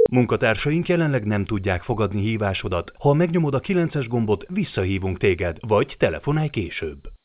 Munkatársaink jelenleg nem tudják fogadni hívásodat. Ha megnyomod a 9-es gombot, visszahívunk téged, vagy telefonálj később.